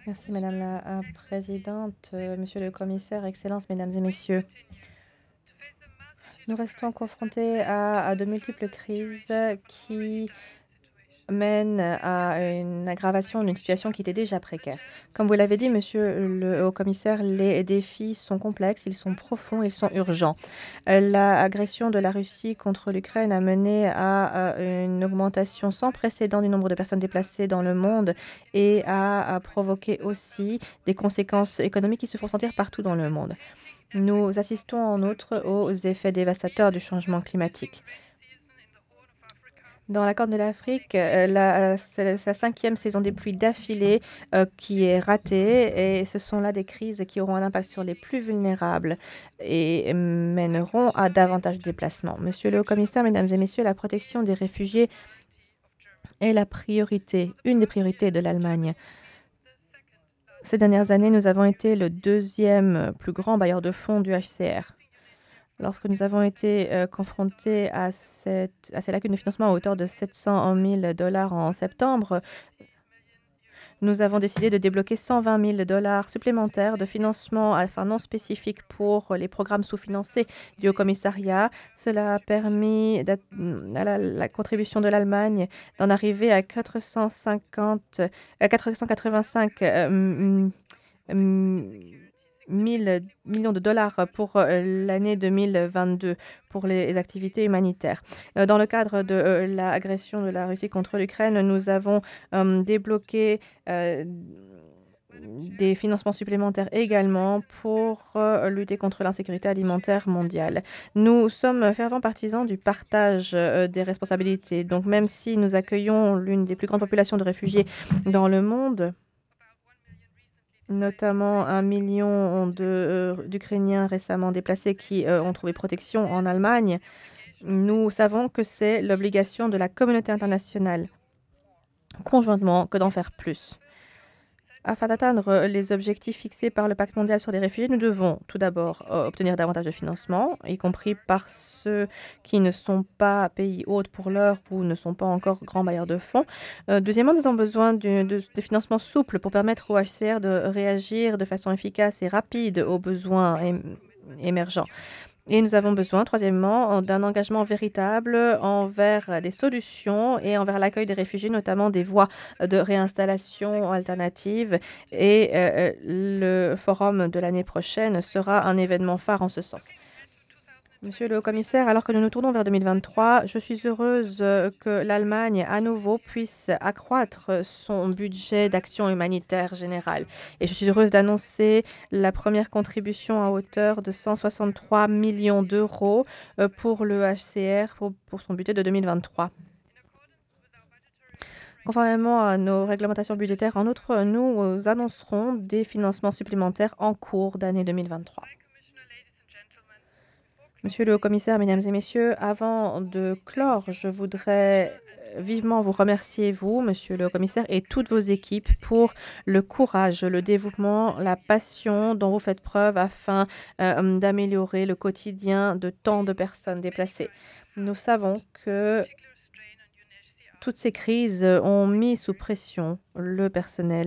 Merci Madame la Présidente, Monsieur le Commissaire, Excellences, Mesdames et Messieurs. Nous restons confrontés à de multiples crises qui mènent à une aggravation d'une situation qui était déjà précaire. Comme vous l'avez dit, Monsieur le Haut-Commissaire, les défis sont complexes, ils sont profonds, ils sont urgents. L'agression de la Russie contre l'Ukraine a mené à une augmentation sans précédent du nombre de personnes déplacées dans le monde et a provoqué aussi des conséquences économiques qui se font sentir partout dans le monde. Nous assistons en outre aux effets dévastateurs du changement climatique. Dans la Corne de l'Afrique, c'est sa 5e saison des pluies d'affilée qui est ratée et ce sont là des crises qui auront un impact sur les plus vulnérables et mèneront à davantage de déplacements. Monsieur le Haut-Commissaire, Mesdames et Messieurs, la protection des réfugiés est la priorité, une des priorités de l'Allemagne. Ces dernières années, nous avons été le 2e plus grand bailleur de fonds du HCR. Lorsque nous avons été confrontés à ces lacunes de financement à hauteur de 700 000 dollars en septembre, nous avons décidé de débloquer 120 000 dollars supplémentaires de financement à fin non spécifique pour les programmes sous-financés du Haut-Commissariat. Cela a permis à la contribution de l'Allemagne d'en arriver à 485 millions de dollars pour l'année 2022 pour les activités humanitaires. Dans le cadre de l'agression de la Russie contre l'Ukraine, nous avons débloqué des financements supplémentaires également pour lutter contre l'insécurité alimentaire mondiale. Nous sommes fervents partisans du partage des responsabilités. Donc même si nous accueillons l'une des plus grandes populations de réfugiés dans le monde, notamment 1 million d'Ukrainiens récemment déplacés qui ont trouvé protection en Allemagne, nous savons que c'est l'obligation de la communauté internationale, conjointement, que d'en faire plus. Afin d'atteindre les objectifs fixés par le Pacte mondial sur les réfugiés, nous devons tout d'abord obtenir davantage de financement, y compris par ceux qui ne sont pas pays hôtes pour l'heure ou ne sont pas encore grands bailleurs de fonds. Deuxièmement, nous avons besoin de financements souples pour permettre au HCR de réagir de façon efficace et rapide aux besoins émergents. Et nous avons besoin, troisièmement, d'un engagement véritable envers des solutions et envers l'accueil des réfugiés, notamment des voies de réinstallation alternatives. Et le forum de l'année prochaine sera un événement phare en ce sens. Monsieur le Haut-Commissaire, alors que nous nous tournons vers 2023, je suis heureuse que l'Allemagne, à nouveau, puisse accroître son budget d'action humanitaire générale. Et je suis heureuse d'annoncer la première contribution à hauteur de 163 millions d'euros pour le HCR pour son budget de 2023. Conformément à nos réglementations budgétaires, en outre, nous annoncerons des financements supplémentaires en cours d'année 2023. Monsieur le Haut-Commissaire, Mesdames et Messieurs, avant de clore, je voudrais vivement vous remercier, vous, Monsieur le Haut-Commissaire, et toutes vos équipes pour le courage, le dévouement, la passion dont vous faites preuve afin d'améliorer le quotidien de tant de personnes déplacées. Nous savons que toutes ces crises ont mis sous pression le personnel